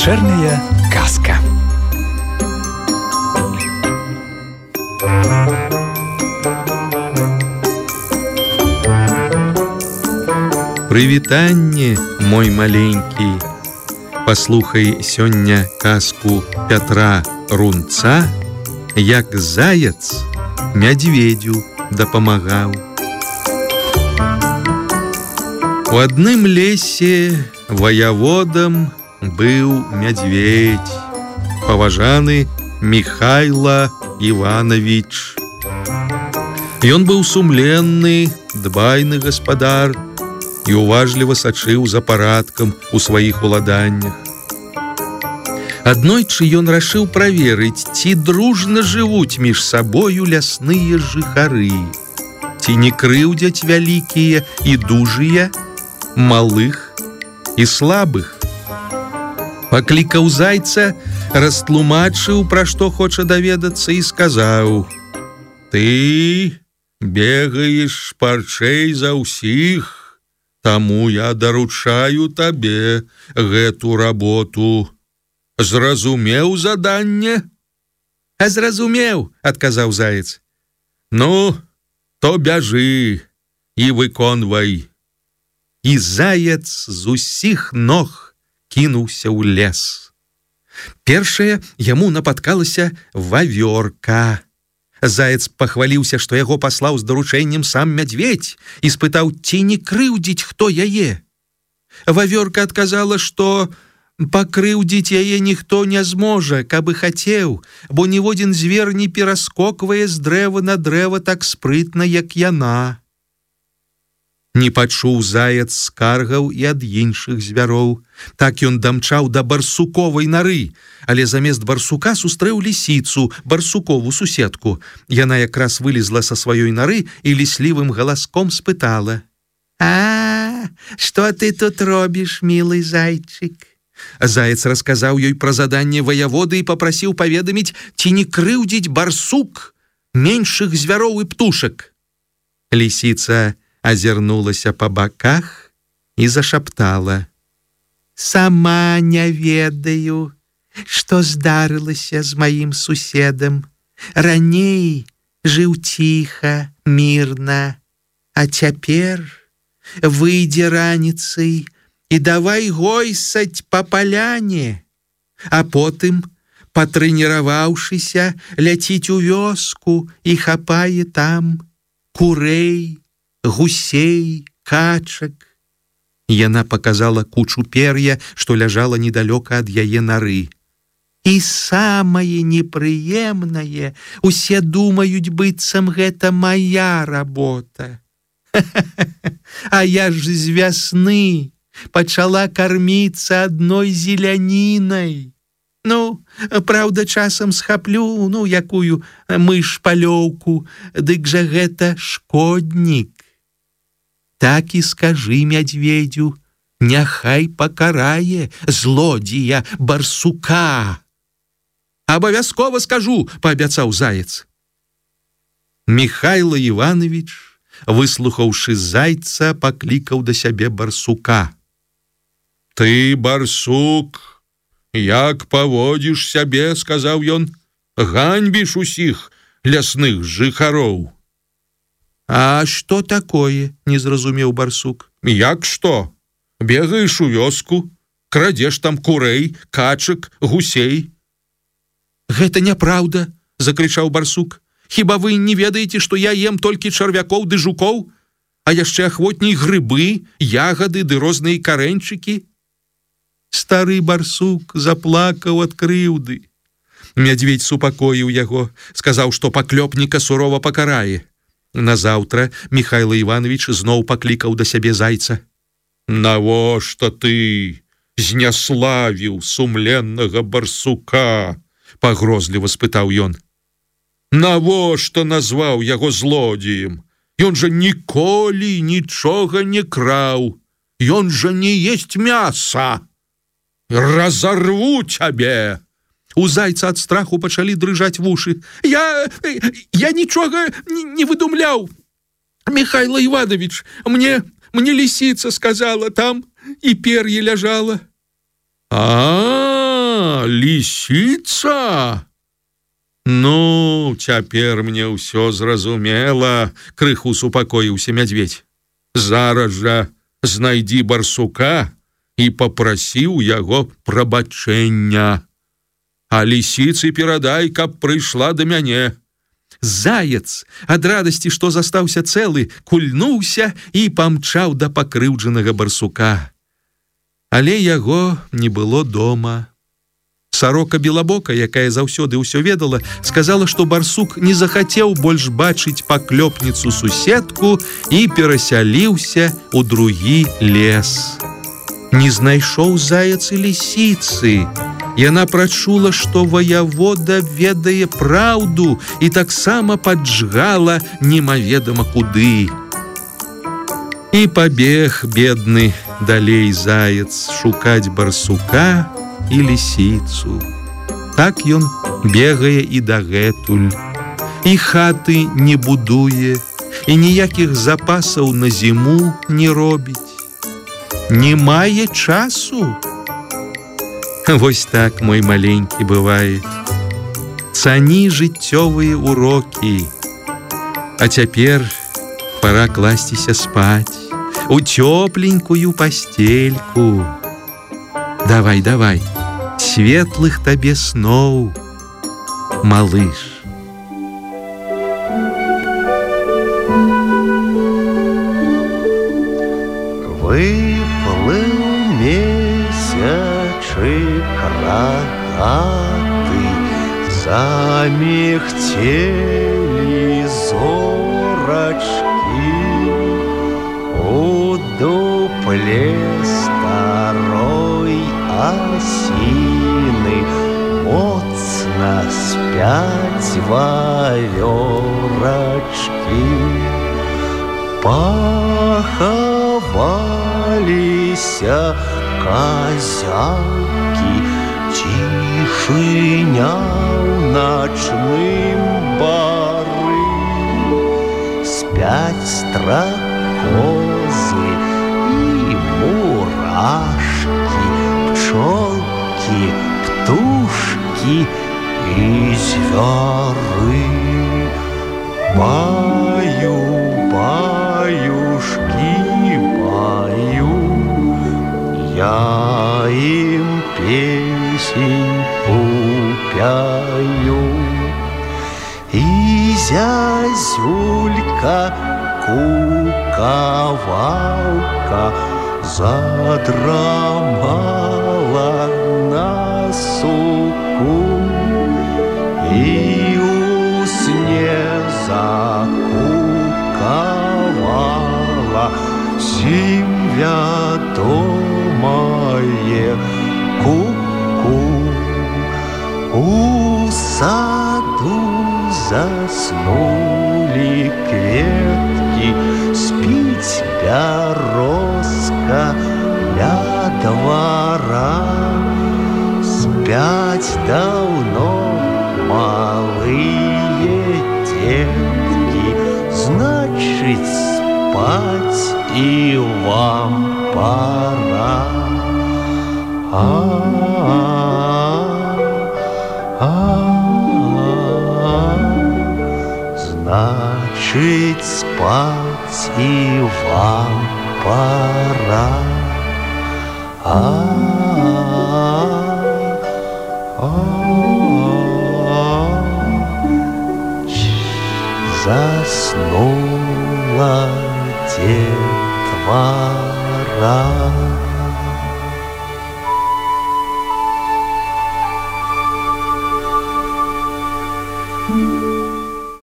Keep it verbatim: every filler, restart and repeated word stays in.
Вечерняя казка. Прывітанне, мой маленькі. Паслухай сёння казку Пятра Рунца, як заяц мядзведзю дапамагаў. У адным лесе ваяводам быў мядзведь, паважаны Михайла Іванович. Ён быў сумленны, дбайны гаспадар і уважліва сачыў за парадкам у сваіх уладаннях. Аднойчы ён рашыў праверыць, ці дружна жывуць між сабою лясныя жыхары, ці не крыўдзяць вялікія і дужыя малых і слабых. Паклікаў зайца, растлумачыў, пра што хоча даведацца, і сказаў: «Ты бегаеш шпарчэй за ўсіх, таму я даручаю табе гэту работу. Зразумеў заданне?» «А зразумеў», — адказаў заяц. «Ну, то бяжы і выконвай». І заяц з усіх ног кінуўся ў лес. Першае яму напаткалася вавёрка. Заяц пахваліўся, што яго паслаў з даручэннем сам мядзведь, і спытаў, ці не крыўдзіць хто яе. Вавёрка адказала, што пакрыўдзіць яе ніхто не зможа, каб і хацеў, бо ніводзін звер не пераскоквае з дрэва на дрэва так спрытна, як яна. Не пачуў заяц скаргаў і ад іншых звяроў. Так ён дамчаў да барсуковай нары, але замест барсука сустрэў лісіцу, барсукову суседку. Яна якраз вылезла са сваёй нары і ліслівым галаском спытала: «А, што ты тут робіш, мілы зайчык?» Заяц расказаў ёй пра заданне ваяводы і папрасіў паведаміць, ці не крыўдзіць барсук меншых звяроў і птушак. Лісіца азірнулася па баках і зашаптала: «Сама не ведаю, што здарылася з маім суседам. Раней жыў ціха, мірна, а цяпер выйдзе раніцай і давай гойсаць па паляне, а потым, патрэніраваўшыся, ляціць у вёску і хапае там курэй, гусей, качак». Яна паказала кучу пер'я, што ляжала недалёка ад яе нары. «І самае непрыемнае, усе думаюць, быццам гэта мая работа. А я ж з вясны пачала карміцца адной зелянінай. Ну, праўда, часам схаплю, ну, якую мыш-палёўку, дык жа гэта шкоднік. Так і скажы мядзведзю, няхай пакарае злодзея барсука». «Абавязкова скажу», — паабяцаў заяц. Михайла Іванович, выслухаўшы зайца, паклікаў да сябе барсука. «Ты, барсук, як паводзіш сябе, — сказаў ён, — ганьбіш усіх лясных жыхароў». «А што такое?» — не зразумеў барсук. «Як што? Бегаеш у вёску, крадзеш там курэй, качак, гусей». «Гэта няпраўда!» — закрычаў барсук. «Хіба вы не ведаеце, што я ем толькі чарвякоў ды жукоў, а яшчэ ахвотней грыбы, ягады ды розныя карэньчыкі?» Стары барсук заплакаў ад крыўды. Мядзведь супакоіў яго, сказаў, што паклёпніка сурова пакарае. Назаўтра Михайла Іванович зноў паклікаў да сябе зайца. «Навошта ты зняславіў сумленнага барсука?» — пагрозліва спытаў ён. «Навошта назваў яго злодзеем? Ён жа ніколі нічога не краў. Ён жа не есць мяса. Разарву цябе!» У зайца ад страху пачалі дрыжаць вушы. «Я... я нічога не выдумляў. Михайла Іванович, мне... мне лісіца сказала, там і пер'е ляжала». «А, лисица? Ну, цяпер мне ўсё зразумела, крыху супакоіўся мядзведь. Зараз жа знайдзі барсука і папрасі ў яго прабачэння. А лисіцы перадай, каб прыйшла да мяне. Заяц ад радасці, што застаўся цэлы, кульнуўся і памчаў да пакрыўджанага барсука. Але яго не было дома. Сарока Белабока, якая заўсёды ўсё ведала, сказала, што барсук не захацеў больш бачыць паклёпніцу-суседку і перасяліўся ў другі лес. Не знайшоў заяц і лісіцы. Яна прачула, што ваявода ведае праўду і таксама паджгала немаведама куды. І пабег бедны далей заяц шукаць барсука і лісіцу. Так ён бегае і дагэтуль. І хаты не будуе, і ніякіх запасаў на зіму не робіць. Не мае часу. Вось так, мой маленькі, бывае. Цані жыццёвыя урокі. А цяпер пора класціся спаць у цёпленькую пастельку. Давай, давай, светлых табе сноў, малыш. Выплыў месячык рагаты, замігцелі зорачкі, у дупле старой асіны моцна спяць вавёрачкі. Пахаваліся казякі, цішыня ў начным бары, спяць стракозы і мурашкі, пчолкі, птушкі і звяры. Баю, баюшкі, баю, я ім песеньку пяю. І зязюлька, кукавалка задрамала на суку, і у сне закукавала сім вядомае ку-ку. У саду заснулі кветкі, спіць бярозка ля двара. Спяць даўно малые детки, значит, спать и вам пора. А-а-а, значит, спать и вам пора. Заснула детвора.